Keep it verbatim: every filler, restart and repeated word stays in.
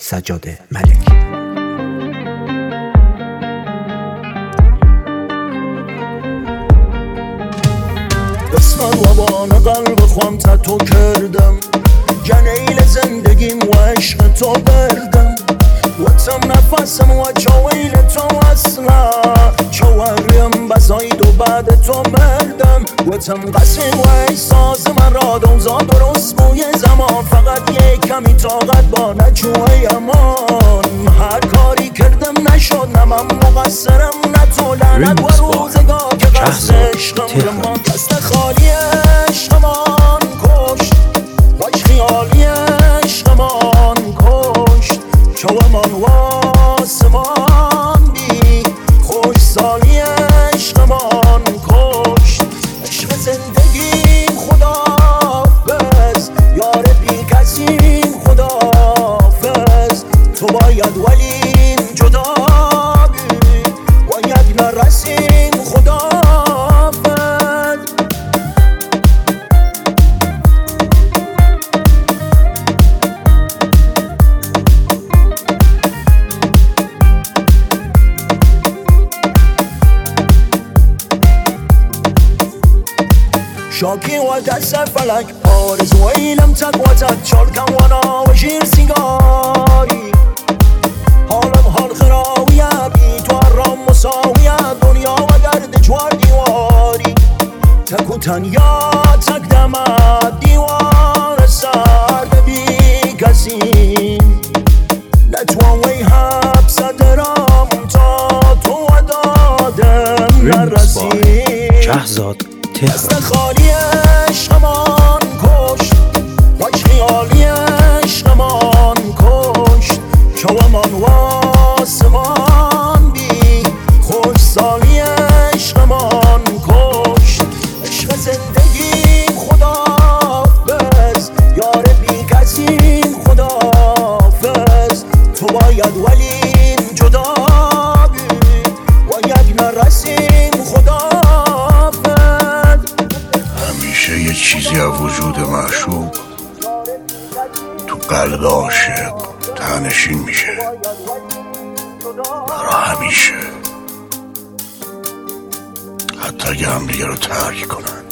سجاد ملکی. اسم روان قلب خوام تتو کردم، جنیل زندگیم و عشق تو بردم، وطم نفسم و چویل تو اصلا، چواریم بزاید و بعد تو مردم، وطم قصد و احساس من را دوزا درست بوی زمان، فقط یک کمی طاقت با نجوه امان، هر کاری کردم نشد، نه من مقصرم نه تو، لعنت و روزگار که قصد عشقم رمان، دست خالی عشقمان کشت، باش خیالی عشقمان کشت، چومان و آسمان بی خوش سالی عشقمان کشت، عشق زندگیم خداحافظ، یار بی کسیم خداحافظ، تو باید ولیم جدا بی، باید نرسیم خداحافظ. شاکی و دست فلک آرزویلم تک و تک، چالکم و ناو شیر سیگاری، حالم حال خراویه بی تو رام مساویه، دنیا و گرد جوار دیواری، تک و تنیا تک دمد دیوار سرد بی کسی، نتوانی حبس درام تا تو دادم نرسی، شهزاد دست خالی عشقمان کشت، باش خیالی عشقمان کشت، چومان و آسمان بی خوش سالی عشقمان کشت، عشق زندگیم خداحافظ، یار بی کسیم خداحافظ، تو باید ولیم جدا بی، باید نرسیم خداحافظ. یه چیزی از وجود معشوق تو قلب عاشق تنشین میشه برا همیشه، حتی اگه هم دیگه رو ترک کنن.